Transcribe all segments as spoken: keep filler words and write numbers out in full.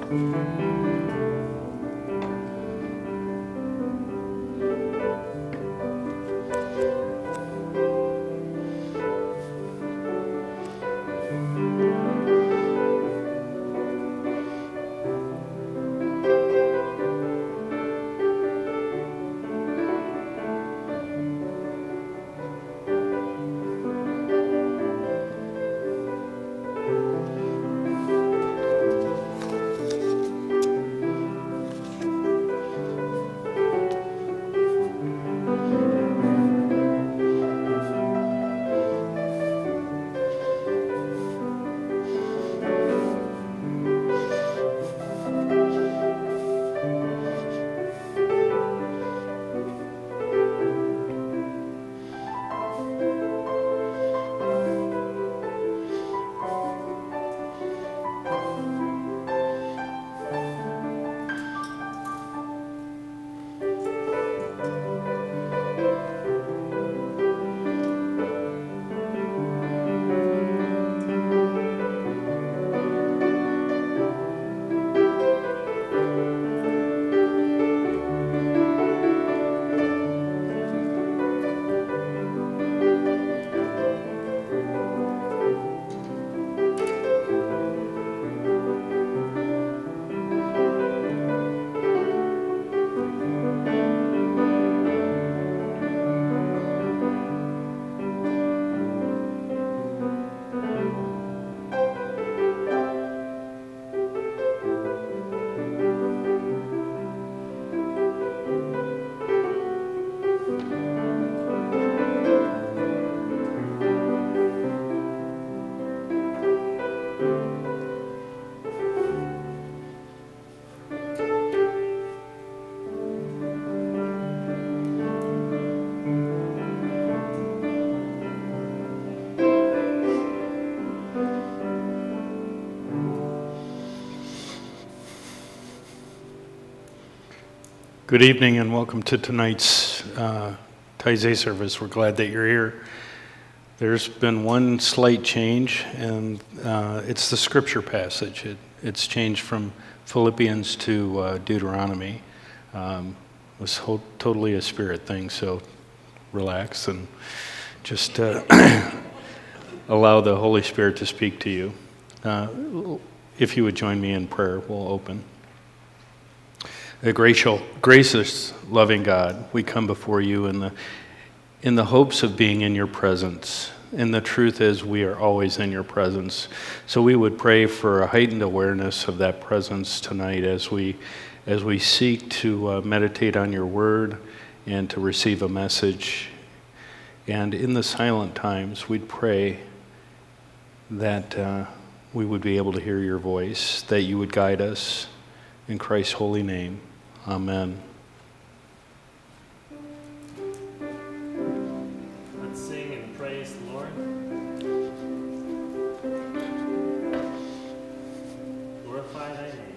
Good evening and welcome to tonight's uh, Taizé service. We're glad that you're here. There's been one slight change, and uh, it's the scripture passage. It, it's changed from Philippians to uh, Deuteronomy. Um, it was ho- totally a spirit thing, so relax and just uh, allow the Holy Spirit to speak to you. Uh, if you would join me in prayer, we'll open. A gracious, gracious, loving God, we come before you in the in the hopes of being in your presence. And the truth is we are always in your presence. So we would pray for a heightened awareness of that presence tonight as we as we seek to uh, meditate on your word and to receive a message. And in the silent times, we'd pray that uh, we would be able to hear your voice, that you would guide us. In Christ's holy name, amen. Let's sing and praise the Lord. Glorify thy name.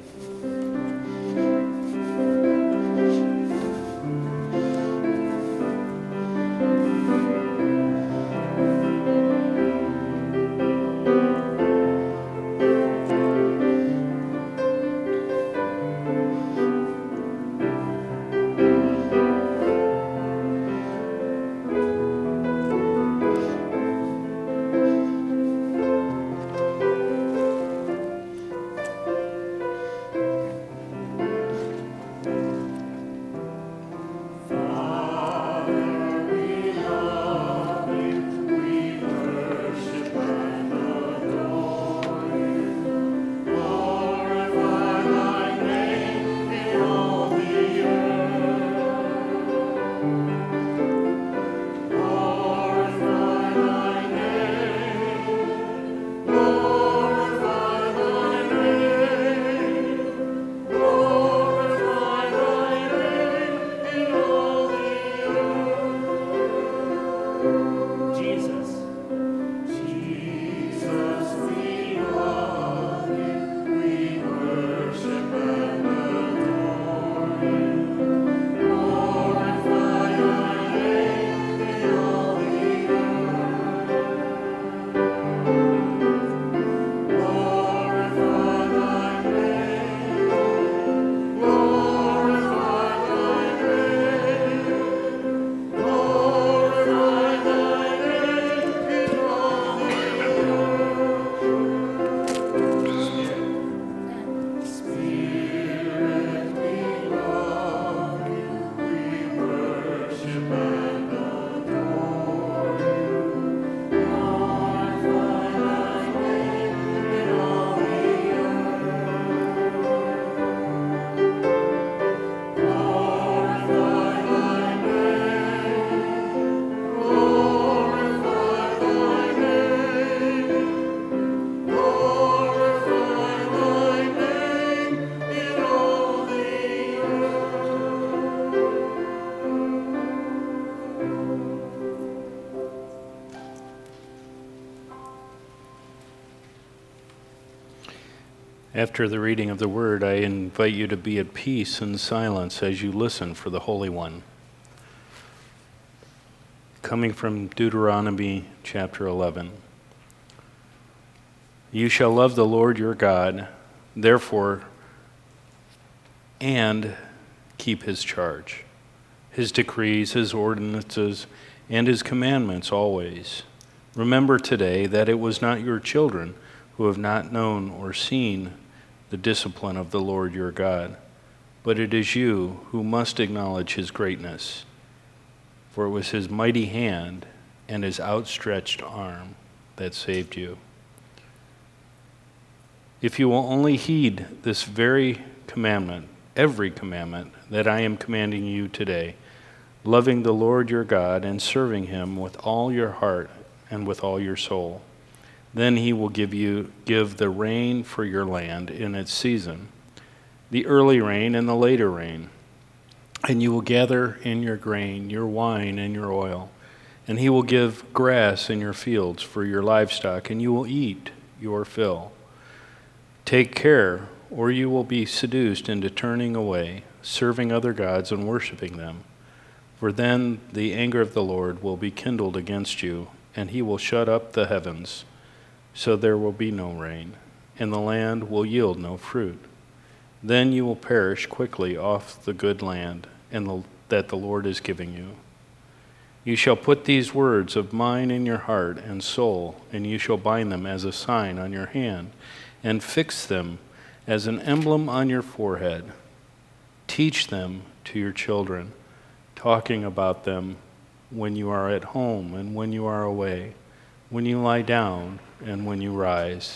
After the reading of the word, I invite you to be at peace and silence as you listen for the Holy One. Coming from Deuteronomy chapter eleven. You shall love the Lord your God, therefore, and keep his charge, his decrees, his ordinances, and his commandments always. Remember today that it was not your children who have not known or seen the discipline of the Lord your God, but it is you who must acknowledge his greatness. For it was his mighty hand and his outstretched arm that saved you. If you will only heed this very commandment, every commandment that I am commanding you today, loving the Lord your God and serving him with all your heart and with all your soul, then he will give you give the rain for your land in its season, the early rain and the later rain. And you will gather in your grain, your wine, and your oil. And he will give grass in your fields for your livestock, and you will eat your fill. Take care, or you will be seduced into turning away, serving other gods and worshiping them. For then the anger of the Lord will be kindled against you, and he will shut up the heavens, so there will be no rain, and the land will yield no fruit. Then you will perish quickly off the good land and the, that the Lord is giving you. You shall put these words of mine in your heart and soul, and you shall bind them as a sign on your hand, and fix them as an emblem on your forehead. Teach them to your children, talking about them when you are at home and when you are away, when you lie down and when you rise.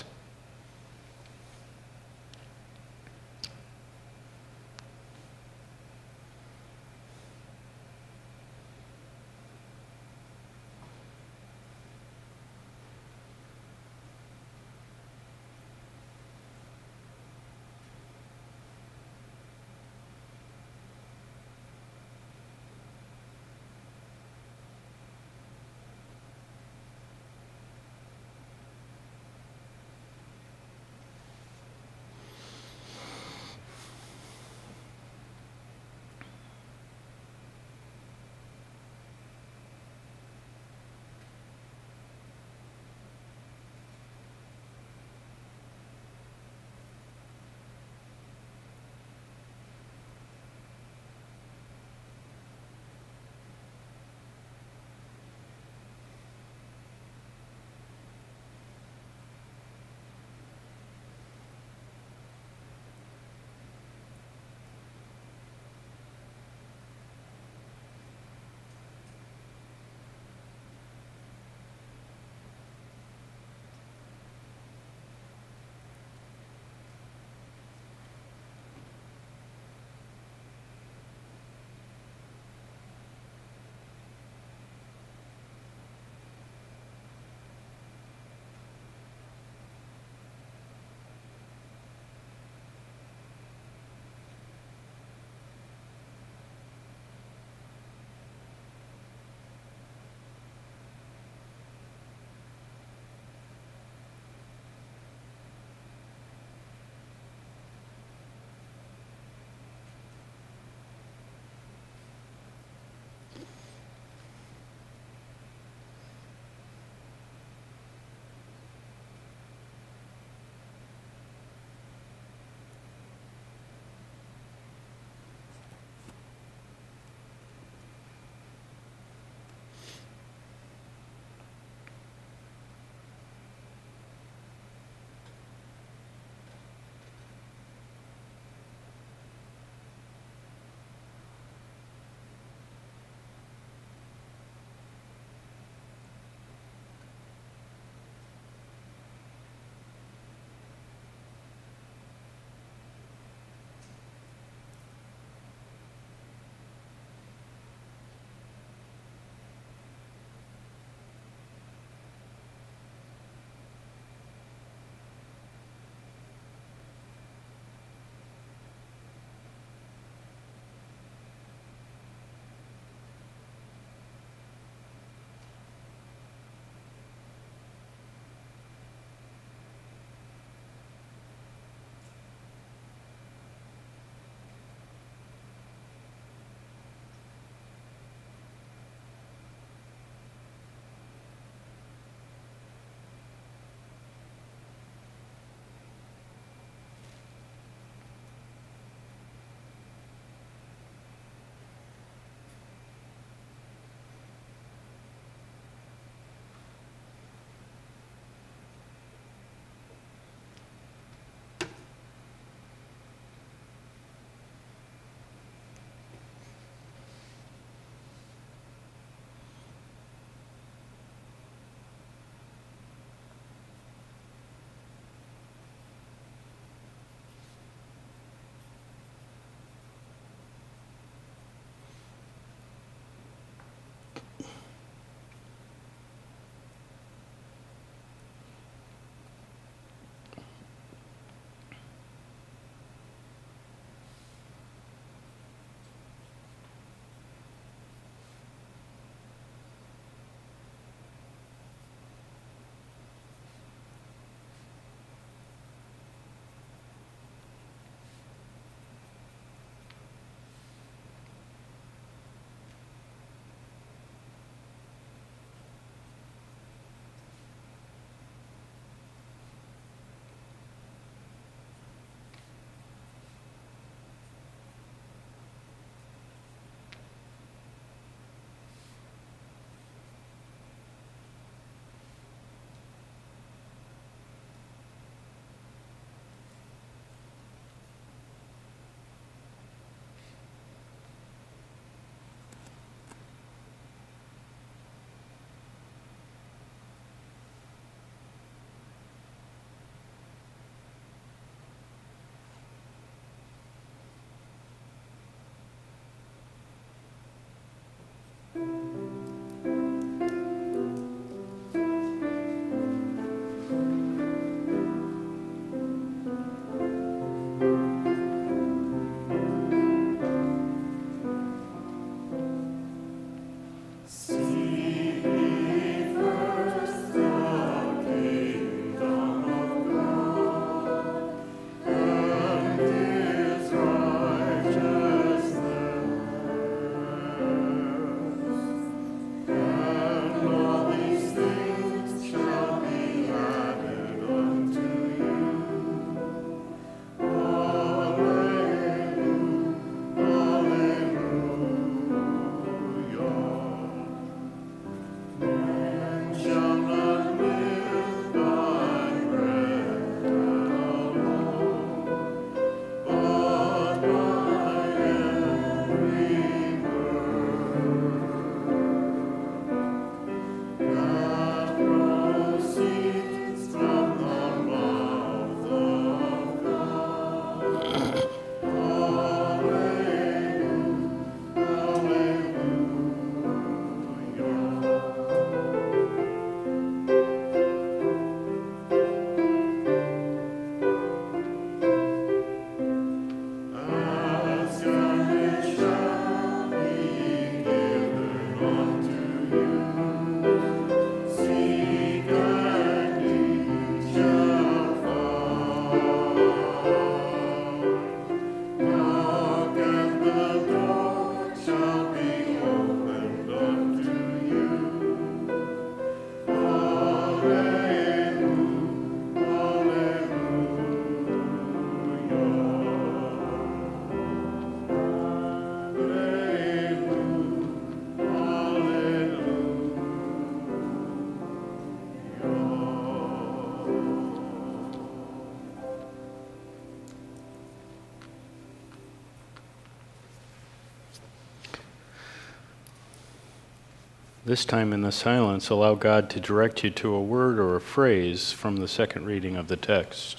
This time in the silence, allow God to direct you to a word or a phrase from the second reading of the text.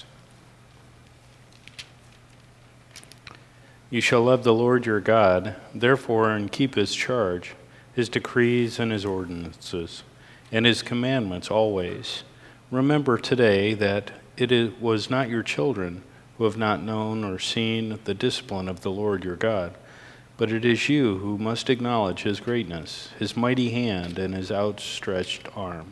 You shall love the Lord your God, therefore, and keep his charge, his decrees and his ordinances, and his commandments always. Remember today that it is- was not your children who have not known or seen the discipline of the Lord your God, but it is you who must acknowledge his greatness, his mighty hand, and his outstretched arm.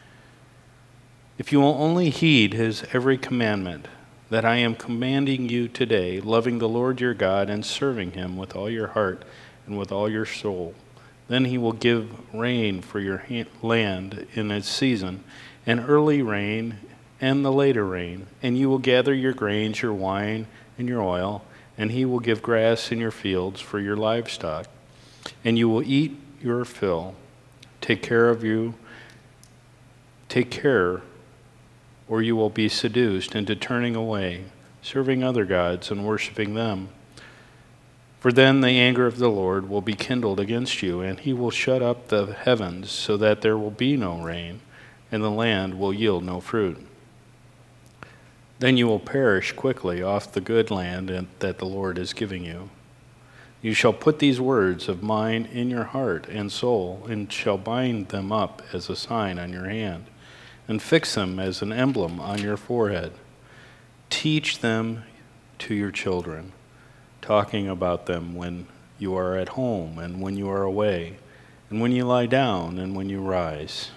If you will only heed his every commandment that I am commanding you today, loving the Lord your God and serving him with all your heart and with all your soul, then he will give rain for your ha- land in its season, and early rain and the later rain, and you will gather your grains, your wine, and your oil, and he will give grass in your fields for your livestock, and you will eat your fill. Take care of you, take care, or you will be seduced into turning away, serving other gods and worshiping them. For then the anger of the Lord will be kindled against you, and he will shut up the heavens so that there will be no rain, and the land will yield no fruit. Then you will perish quickly off the good land that the Lord is giving you. You shall put these words of mine in your heart and soul, and shall bind them up as a sign on your hand, and fix them as an emblem on your forehead. Teach them to your children, talking about them when you are at home and when you are away, and when you lie down and when you rise.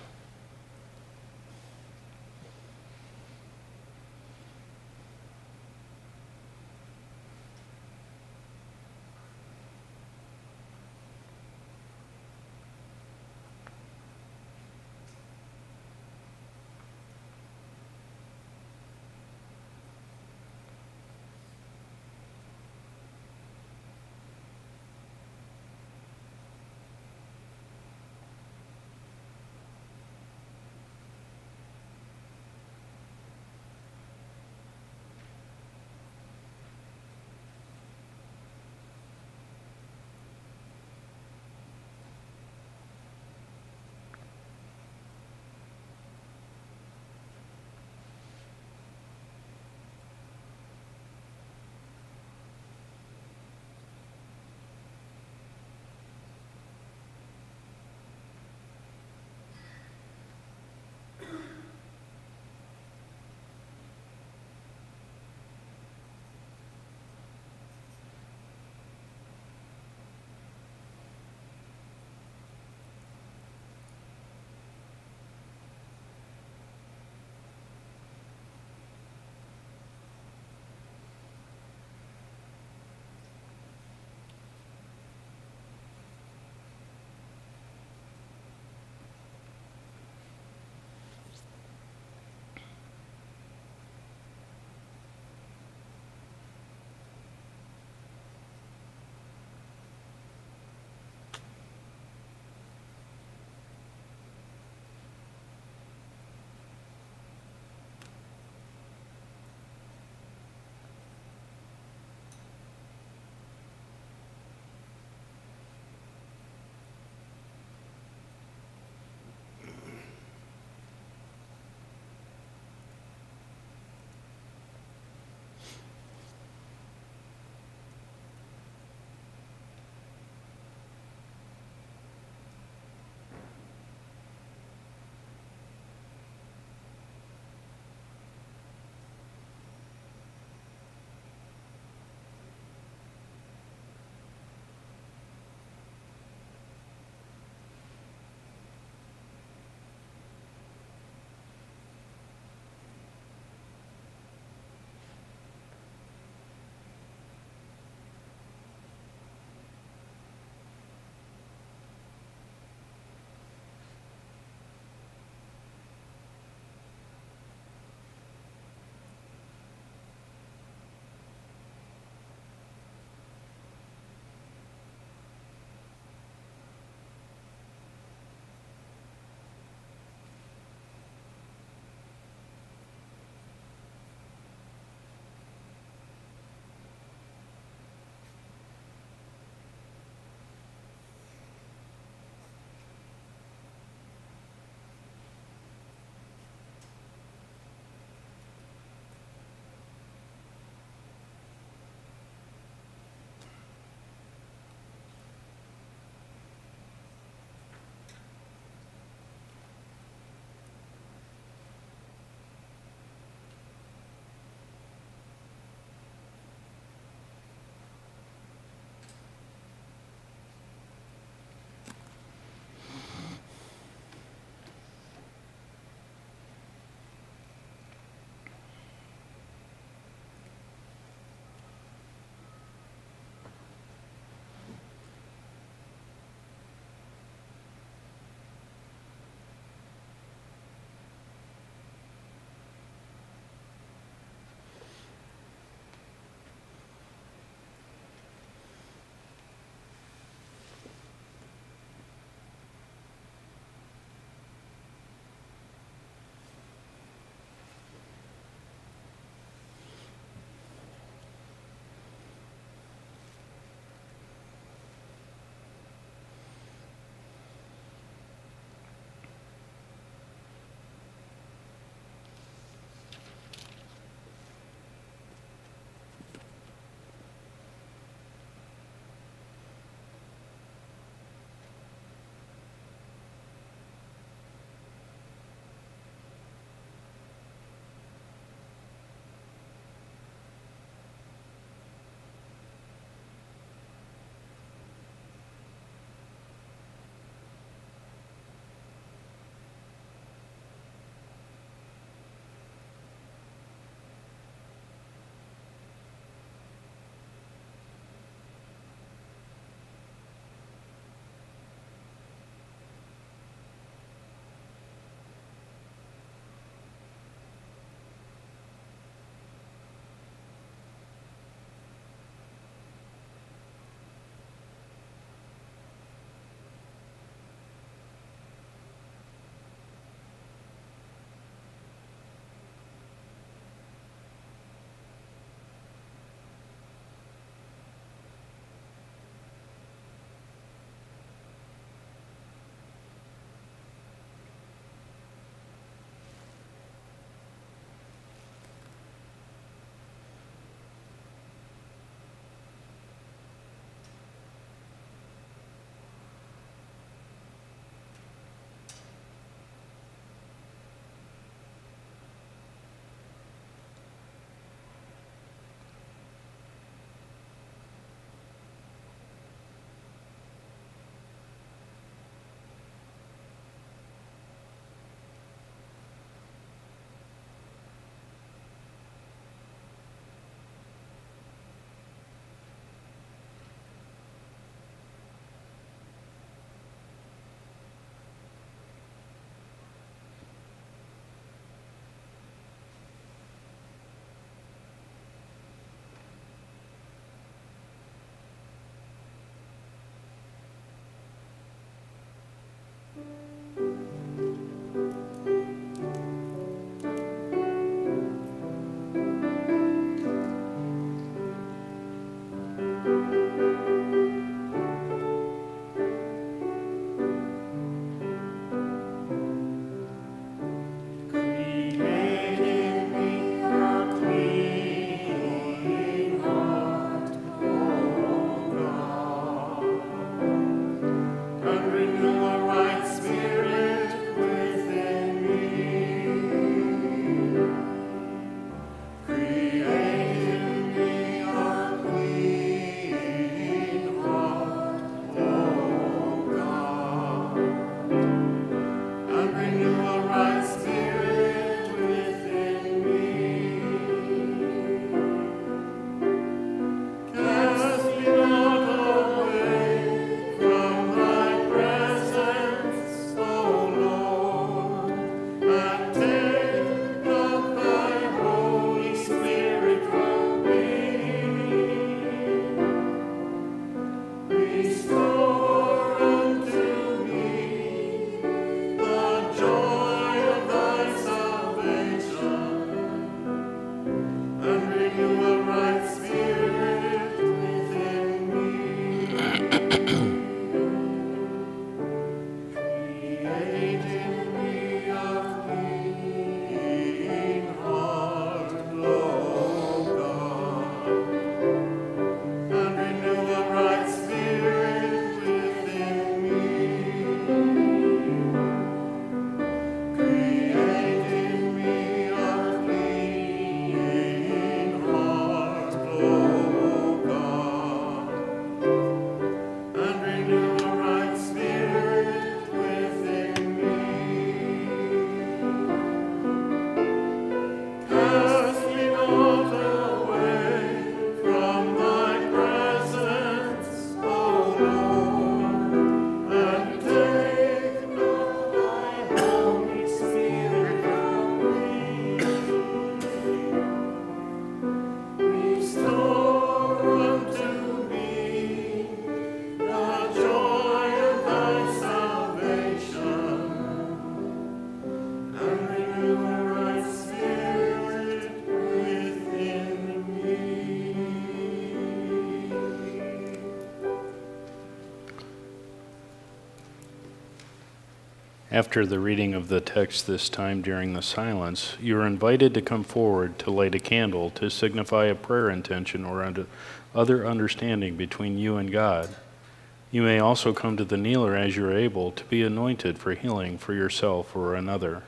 After the reading of the text this time during the silence, you are invited to come forward to light a candle to signify a prayer intention or under other understanding between you and God. You may also come to the kneeler as you are able to be anointed for healing for yourself or another.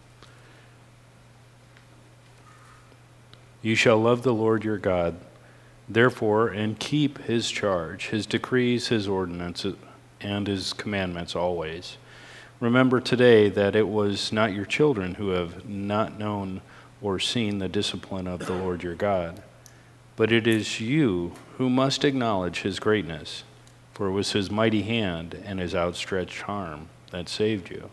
You shall love the Lord your God, therefore, and keep his charge, his decrees, his ordinances, and his commandments always. Remember today that it was not your children who have not known or seen the discipline of the Lord your God, but it is you who must acknowledge his greatness, for it was his mighty hand and his outstretched arm that saved you.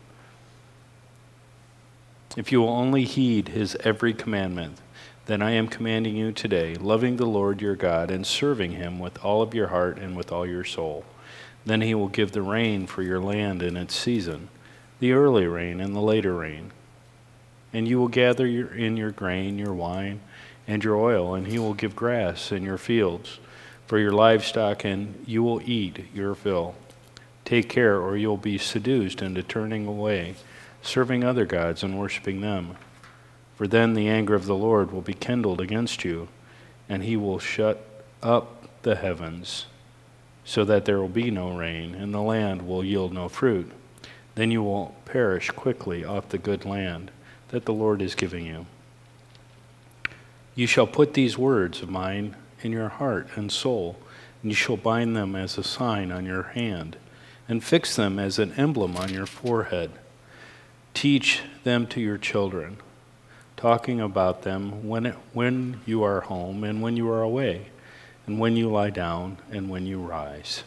If you will only heed his every commandment, then I am commanding you today, loving the Lord your God and serving him with all of your heart and with all your soul. Then he will give the rain for your land in its season, the early rain and the later rain. And you will gather your, in your grain, your wine, and your oil, and he will give grass in your fields for your livestock, and you will eat your fill. Take care, or you'll be seduced into turning away, serving other gods and worshiping them. For then the anger of the Lord will be kindled against you, and he will shut up the heavens, so that there will be no rain, and the land will yield no fruit. Then you will perish quickly off the good land that the Lord is giving you. You shall put these words of mine in your heart and soul, and you shall bind them as a sign on your hand, and fix them as an emblem on your forehead. Teach them to your children, talking about them when it, when you are home and when you are away, and when you lie down and when you rise.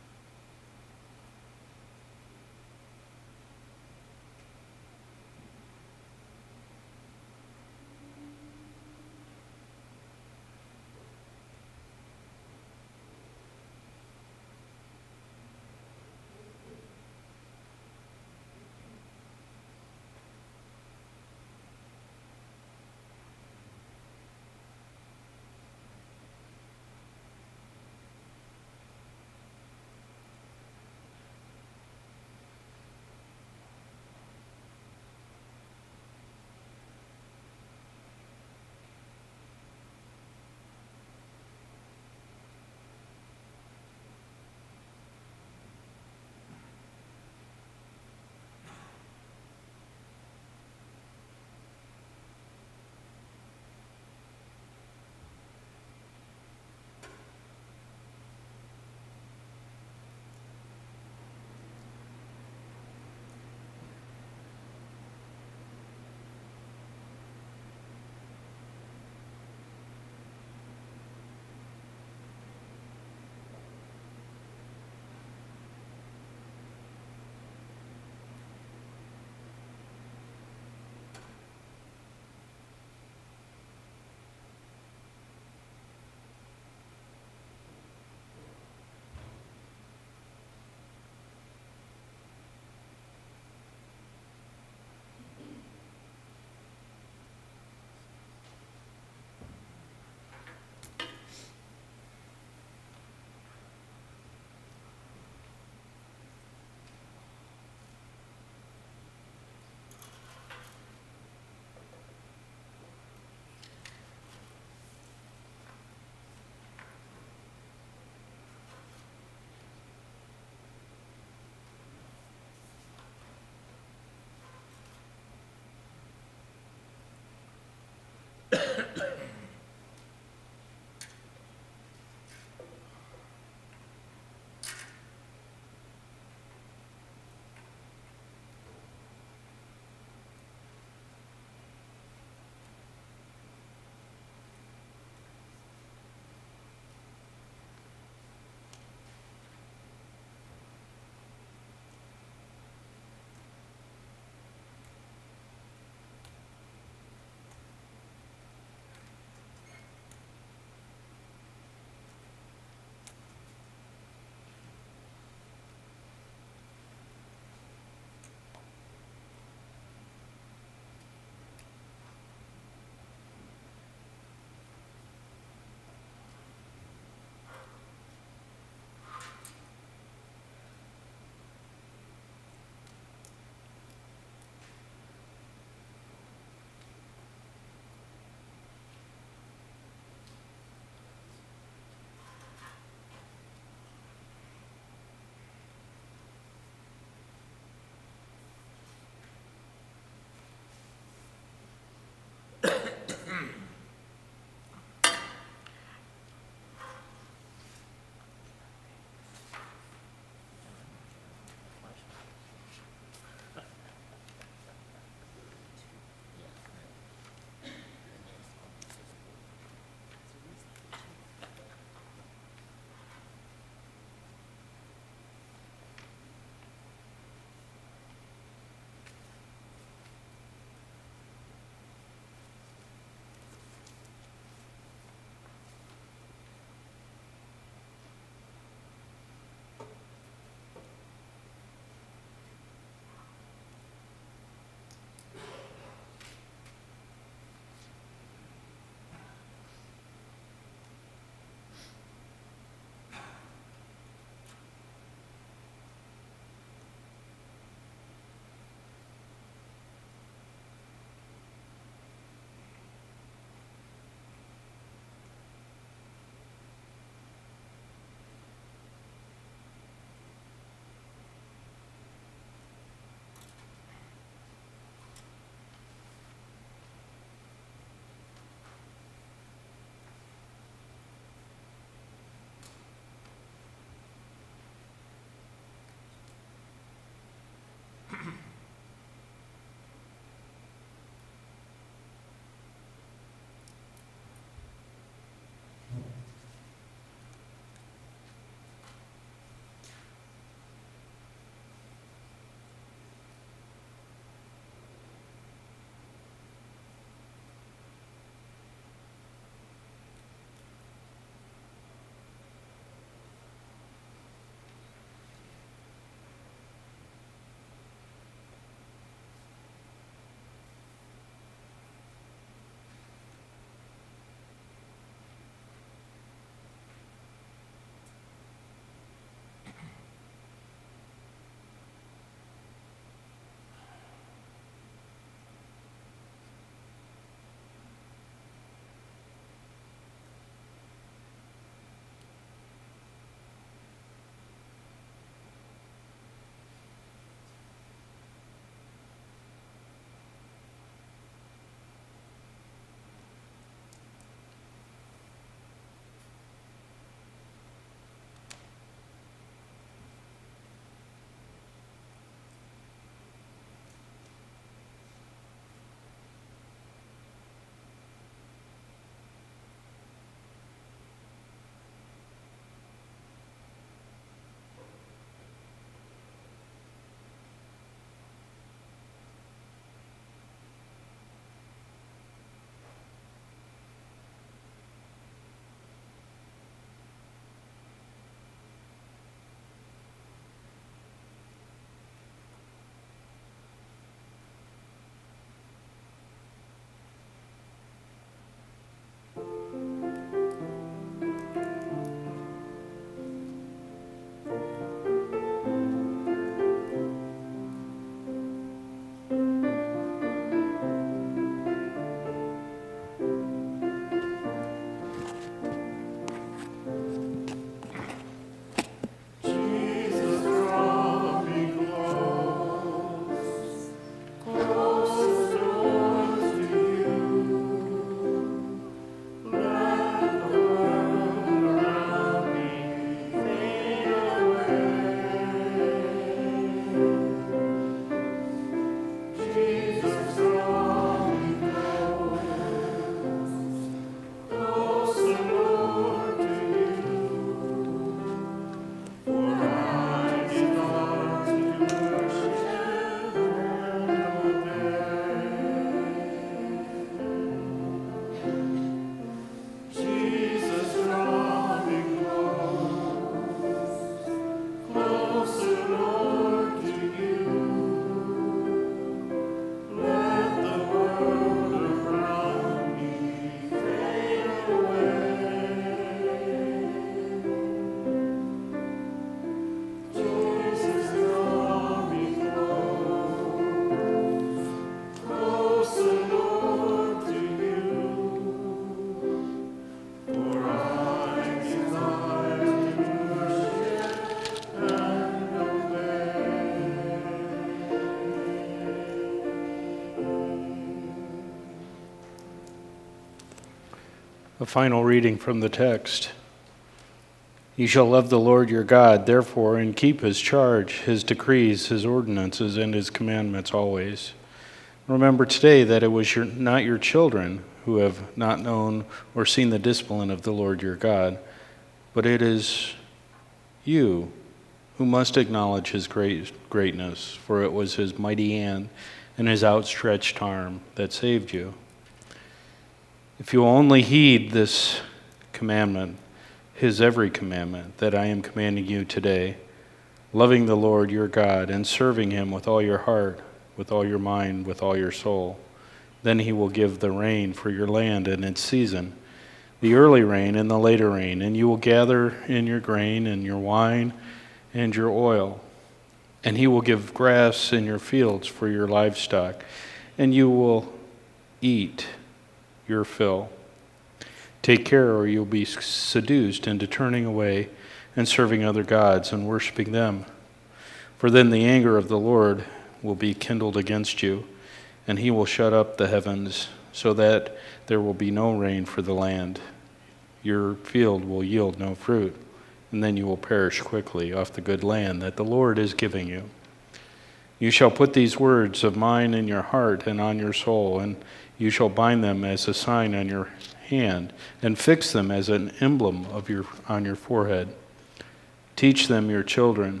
A final reading from the text. You shall love the Lord your God, therefore, and keep his charge, his decrees, his ordinances, and his commandments always. Remember today that it was your, not your children who have not known or seen the discipline of the Lord your God, but it is you who must acknowledge his great greatness, for it was his mighty hand and his outstretched arm that saved you. If you will only heed this commandment, his every commandment that I am commanding you today, loving the Lord your God and serving him with all your heart, with all your mind, with all your soul, then he will give the rain for your land in its season, the early rain and the later rain, and you will gather in your grain and your wine and your oil. And he will give grass in your fields for your livestock, and you will eat your fill. Take care, or you'll be seduced into turning away and serving other gods and worshiping them. For then the anger of the Lord will be kindled against you, and he will shut up the heavens so that there will be no rain for the land. Your field will yield no fruit, and then you will perish quickly off the good land that the Lord is giving you. You shall put these words of mine in your heart and on your soul, and you shall bind them as a sign on your hand, and fix them as an emblem of your on your forehead. Teach them your children,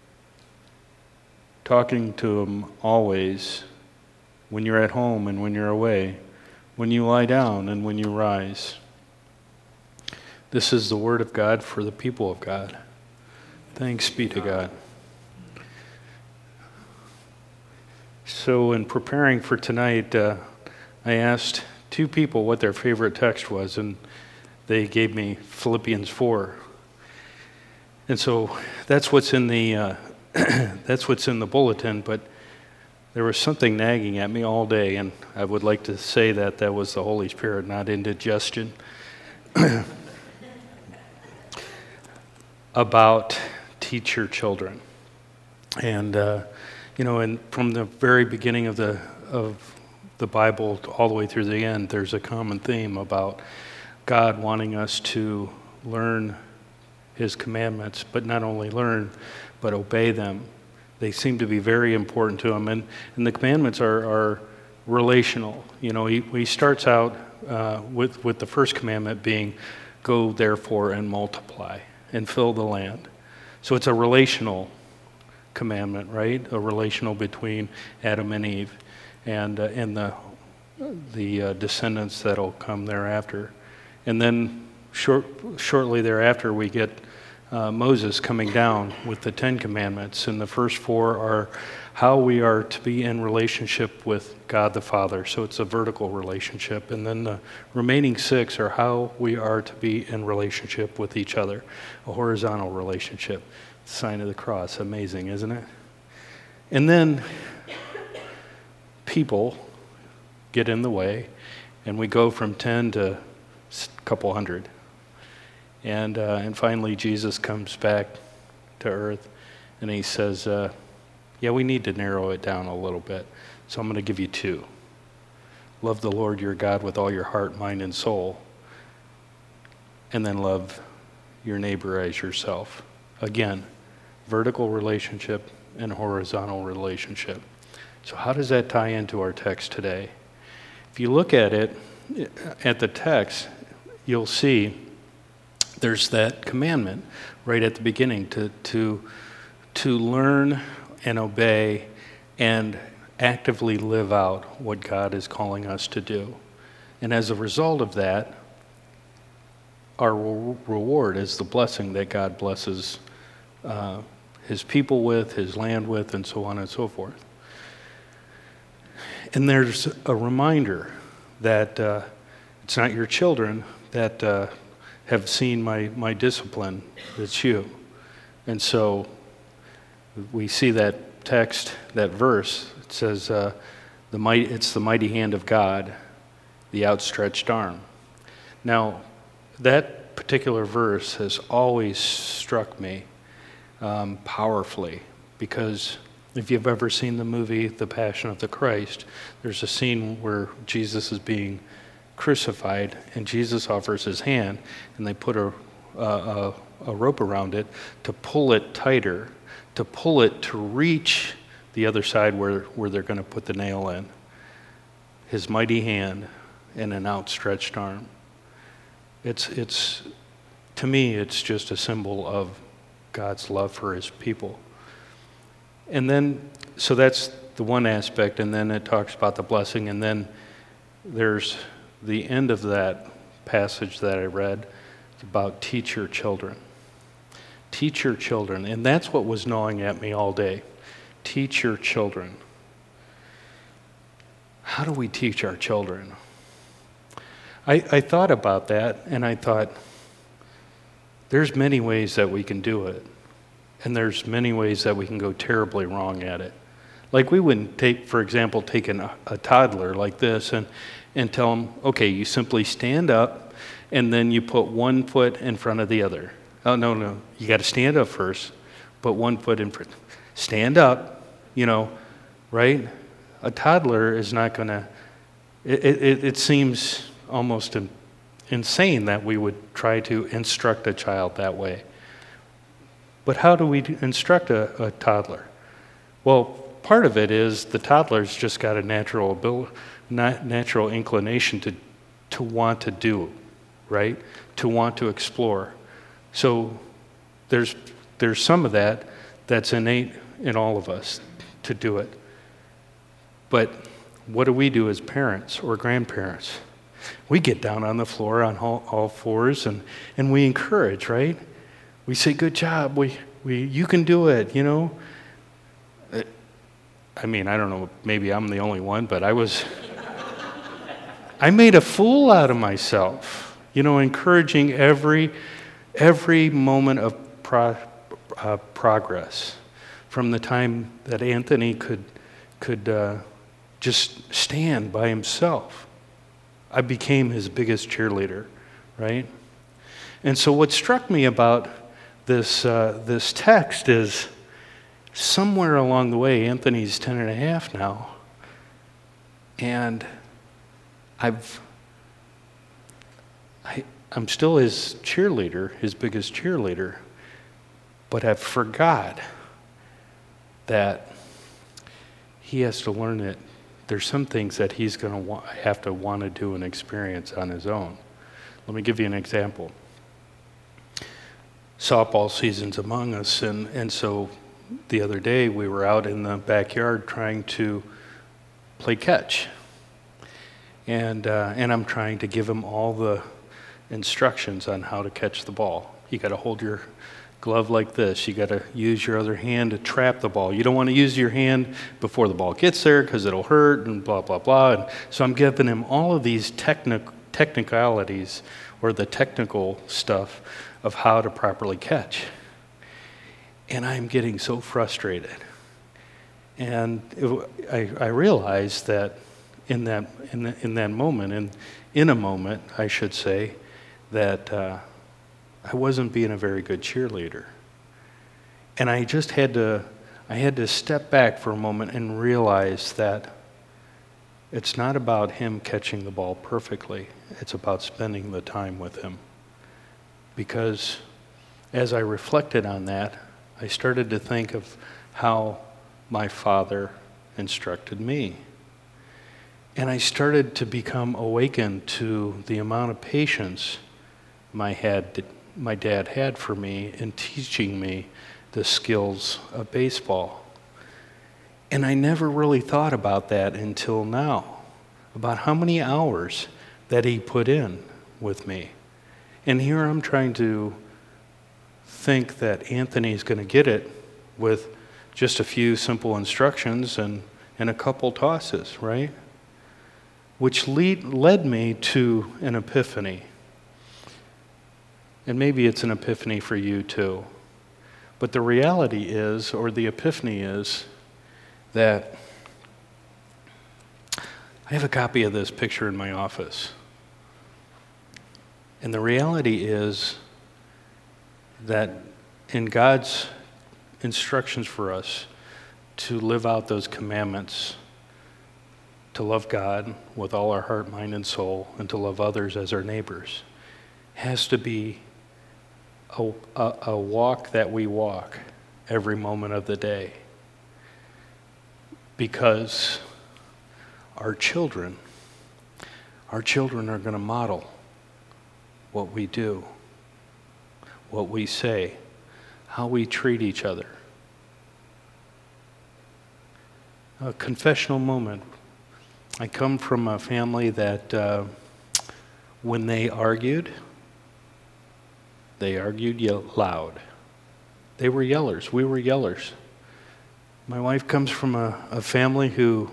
talking to them always, when you're at home and when you're away, when you lie down and when you rise. This is the word of God for the people of God. Thanks be to God. So in preparing for tonight, uh, I asked two people what their favorite text was, and they gave me Philippians four. And so that's what's in the uh, that's what's in the bulletin. But there was something nagging at me all day, and I would like to say that that was the Holy Spirit, not indigestion. About teach your children, and uh, you know, and from the very beginning of the of the Bible all the way through the end, there's a common theme about God wanting us to learn his commandments, but not only learn, but obey them. They seem to be very important to him, and, and the commandments are, are relational. You know, he, he starts out uh, with, with the first commandment being, go therefore and multiply and fill the land. So it's a relational commandment, right? A relational between Adam and Eve. and uh, and the the uh, descendants that'll come thereafter. And then short, shortly thereafter, we get uh, Moses coming down with the Ten Commandments, and the first four are how we are to be in relationship with God the Father. So it's a vertical relationship. And then the remaining six are how we are to be in relationship with each other, a horizontal relationship. Sign of the cross, amazing, isn't it? And then people get in the way, and we go from ten to a couple hundred. And uh, and finally, Jesus comes back to earth, and he says, uh, yeah, we need to narrow it down a little bit, so I'm going to give you two. Love the Lord your God with all your heart, mind, and soul, and then love your neighbor as yourself. Again, vertical relationship and horizontal relationship. So how does that tie into our text today? If you look at it, at the text, you'll see there's that commandment right at the beginning to to to learn and obey and actively live out what God is calling us to do. And as a result of that, our re- reward is the blessing that God blesses uh, his people with, his land with, and so on and so forth. And there's a reminder that uh, it's not your children that uh, have seen my, my discipline, it's you. And so we see that text, that verse, it says, uh, the mighty, it's the mighty hand of God, the outstretched arm. Now, that particular verse has always struck me um, powerfully, because if you've ever seen the movie The Passion of the Christ, there's a scene where Jesus is being crucified, and Jesus offers his hand, and they put a, a, a, a rope around it to pull it tighter, to pull it to reach the other side where, where they're going to put the nail in. His mighty hand and an outstretched arm. It's, it's, to me, it's just a symbol of God's love for his people. And then, so that's the one aspect, and then it talks about the blessing, and then there's the end of that passage that I read. It's about teach your children. Teach your children. And that's what was gnawing at me all day. Teach your children. How do we teach our children? I, I thought about that, and I thought, there's many ways that we can do it. And there's many ways that we can go terribly wrong at it. Like we wouldn't take, for example, take an, a toddler like this and, and tell them, okay, you simply stand up, and then you put one foot in front of the other. Oh, no, no, you got to stand up first, put one foot in front. Stand up. You know, right? A toddler is not going to, it, it, it seems almost in, insane that we would try to instruct a child that way. But how do we instruct a, a toddler? Well, part of it is the toddler's just got a natural ability, natural inclination to, to want to do, right? To want to explore. So there's, there's some of that that's innate in all of us to do it. But what do we do as parents or grandparents? We get down on the floor on all, all fours and, and we encourage, right? We say, good job, we, we, you can do it, you know? I mean, I don't know, maybe I'm the only one, but I was, I made a fool out of myself, you know, encouraging every, every moment of pro, uh, progress. From the time that Anthony could could uh, just stand by himself, I became his biggest cheerleader, right? And so what struck me about this uh, this text is somewhere along the way, Anthony's ten and a half now, and I've I, I'm still his cheerleader, his biggest cheerleader, but I've forgot that he has to learn that there's some things that he's going to wa- have to want to do and experience on his own. Let me give you an example. Softball season's among us, and, and so the other day we were out in the backyard trying to play catch. And, uh, and I'm trying to give him all the instructions on how to catch the ball. You got to hold your glove like this. You got to use your other hand to trap the ball. You don't want to use your hand before the ball gets there because it'll hurt and blah, blah, blah. And so I'm giving him all of these technic- technicalities or the technical stuff of how to properly catch. And I'm getting so frustrated. And it, I, I realized that in that in, the, in that moment, in, in a moment, I should say, that uh, I wasn't being a very good cheerleader. And I just had to, I had to step back for a moment and realize that it's not about him catching the ball perfectly. It's about spending the time with him. Because as I reflected on that, I started to think of how my father instructed me. And I started to become awakened to the amount of patience my, had, my dad had for me in teaching me the skills of baseball. And I never really thought about that until now, about how many hours that he put in with me. And here I'm trying to think that Anthony's going to get it with just a few simple instructions and, and a couple tosses, right? Which lead, led me to an epiphany. And maybe it's an epiphany for you too. But the reality is, or the epiphany is, that I have a copy of this picture in my office. And the reality is that in God's instructions for us to live out those commandments, to love God with all our heart, mind, and soul, and to love others as our neighbors, has to be a, a, a walk that we walk every moment of the day. Because our children, our children are going to model what we do, what we say, how we treat each other. A confessional moment. I come from a family that uh, when they argued, they argued ye- loud. They were yellers. We were yellers. My wife comes from a, a family who,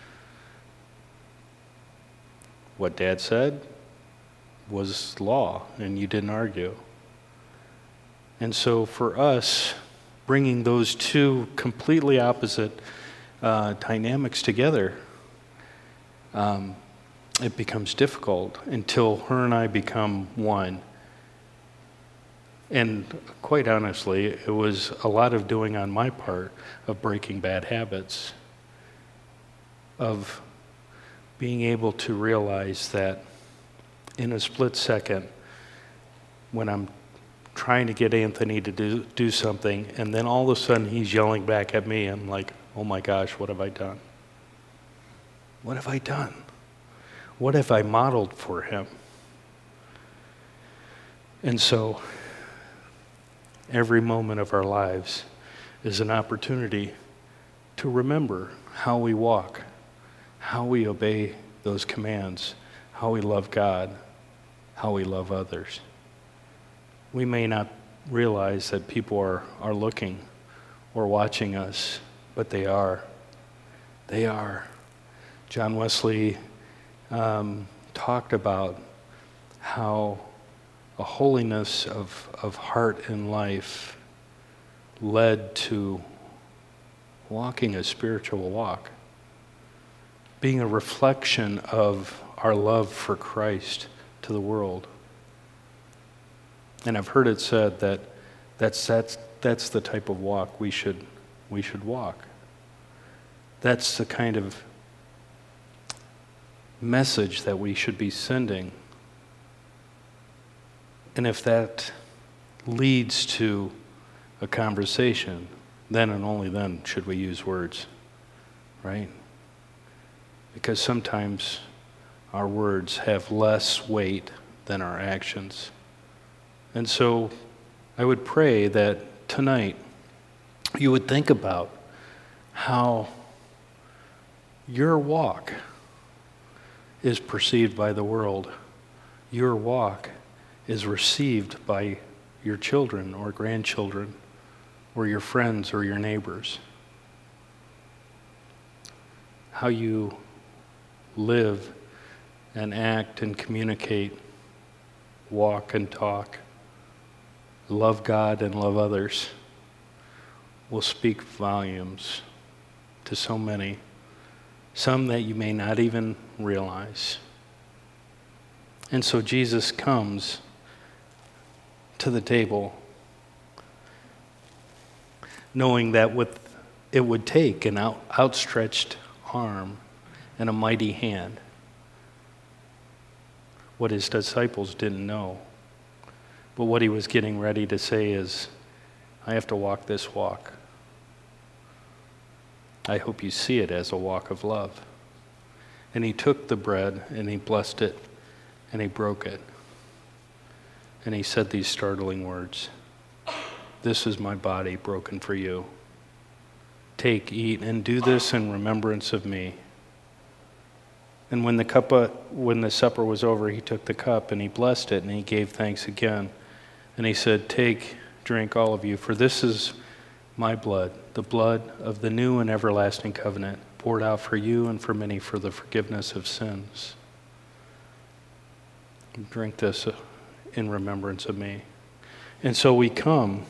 what Dad said was law, and you didn't argue. And so for us, bringing those two completely opposite uh, dynamics together, um, it becomes difficult until her and I become one. And quite honestly, it was a lot of doing on my part of breaking bad habits, of being able to realize that in a split second, when I'm trying to get Anthony to do, do something, and then all of a sudden he's yelling back at me, I'm like, oh my gosh, what have I done? What have I done? What have I modeled for him? And so, every moment of our lives is an opportunity to remember how we walk, how we obey those commands, how we love God, how we love others. We may not realize that people are, are looking or watching us, but they are. They are. John Wesley um, talked about how a holiness of, of heart and life led to walking a spiritual walk, being a reflection of our love for Christ to the world. And I've heard it said that that's, that's, that's the type of walk we should, we should walk. That's the kind of message that we should be sending. And if that leads to a conversation, then and only then should we use words, right? Because sometimes our words have less weight than our actions. And so I would pray that tonight you would think about how your walk is perceived by the world. Your walk is received by your children or grandchildren or your friends or your neighbors. How you live and act and communicate, walk and talk, love God and love others will speak volumes to so many, some that you may not even realize. And so Jesus comes to the table knowing that with it would take an out, outstretched arm and a mighty hand. What his disciples didn't know. But what he was getting ready to say is, I have to walk this walk. I hope you see it as a walk of love. And he took the bread and he blessed it and he broke it. And he said these startling words, "This is my body broken for you. Take, eat, and do this in remembrance of me." And when the cup, uh, when the supper was over, he took the cup and he blessed it and he gave thanks again. And he said, "Take, drink all of you, for this is my blood, the blood of the new and everlasting covenant, poured out for you and for many for the forgiveness of sins. Drink this in remembrance of me." And so we come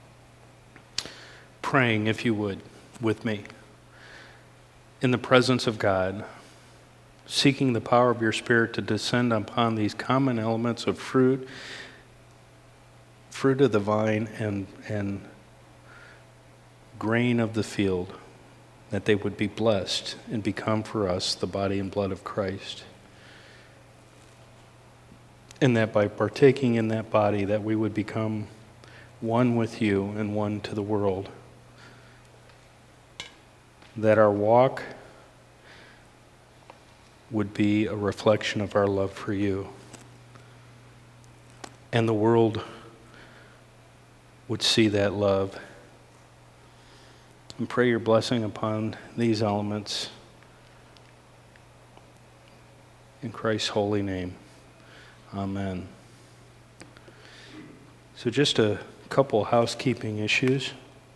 praying, if you would, with me, in the presence of God, seeking the power of your Spirit to descend upon these common elements of fruit, fruit of the vine and, and grain of the field that they would be blessed and become for us the body and blood of Christ. And that by partaking in that body, that we would become one with you and one to the world. That our walk would be a reflection of our love for you. And the world would see that love. And pray your blessing upon these elements. In Christ's holy name. Amen. So just a couple housekeeping issues.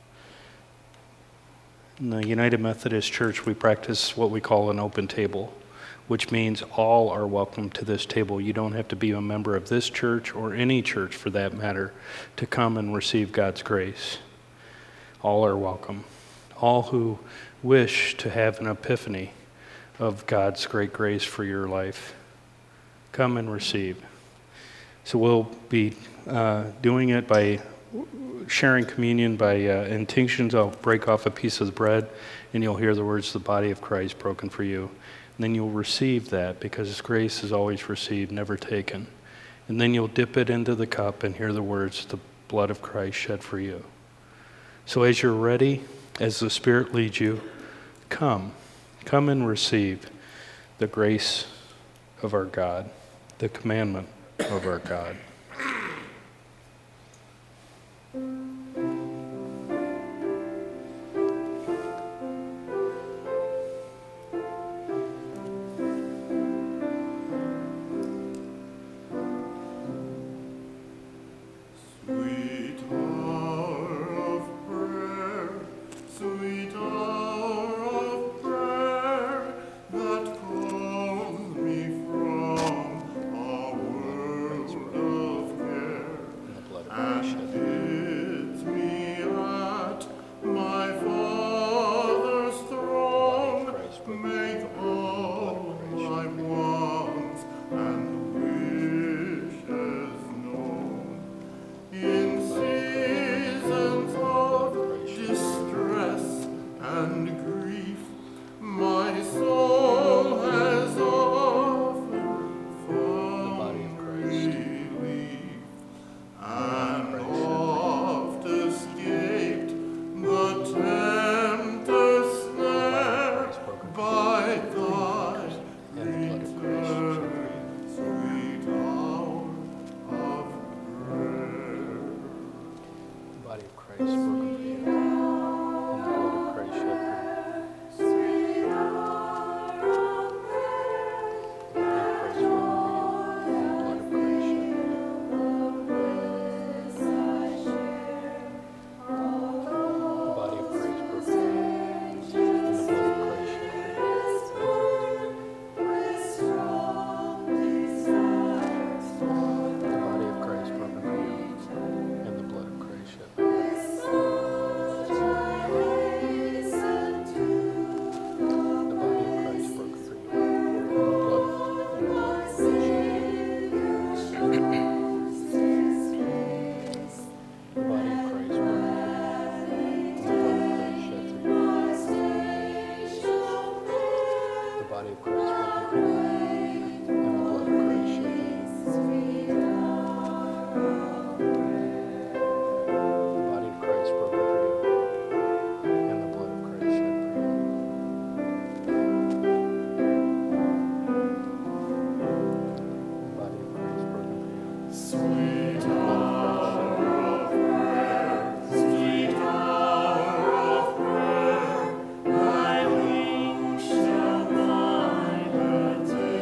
In the United Methodist Church, we practice what we call an open table, which means all are welcome to this table. You don't have to be a member of this church or any church for that matter to come and receive God's grace. All are welcome. All who wish to have an epiphany of God's great grace for your life, come and receive. So we'll be uh, doing it by sharing communion by uh, intinctions. I'll break off a piece of the bread, and you'll hear the words, "The body of Christ broken for you." And then you'll receive that, because grace is always received, never taken. And then you'll dip it into the cup and hear the words, "The blood of Christ shed for you." So as you're ready, as the Spirit leads you, come. Come and receive the grace of our God, the commandment of our God. Thy wings shall find a day.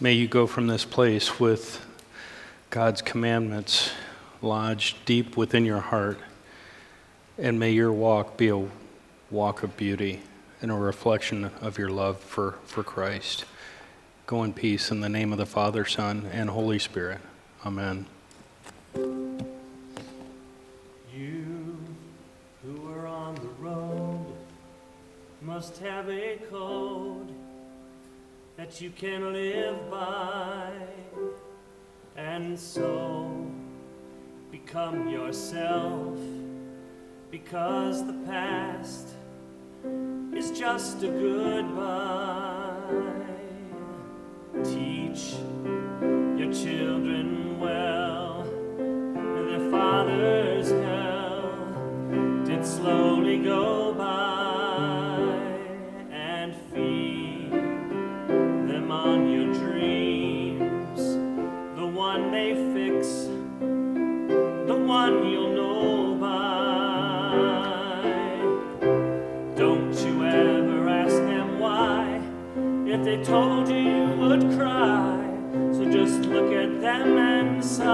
May you go from this place with God's commandments lodged deep within your heart, and may your walk be a walk of beauty and a reflection of your love for, for Christ. Go in peace in the name of the Father, Son, and Holy Spirit. Amen. You who are on the road must have a code that you can live by, and so become yourself, because the past is just a goodbye. Teach your children well, and their father's hell did slowly go by, and feed them on your dreams, the one they fix, the one you'll know by. Don't you ever ask them why. If they told you, you would cry. So just look at them and sigh,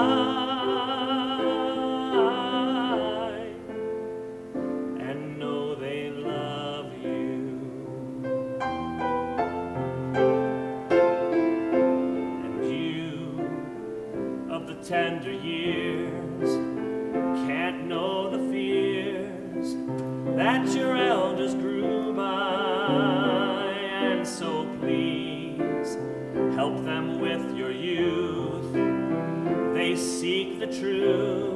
and know they love you. And you, of the tender years, can't know the fears that your elders grew by, and so please help them with your youth. They seek the truth.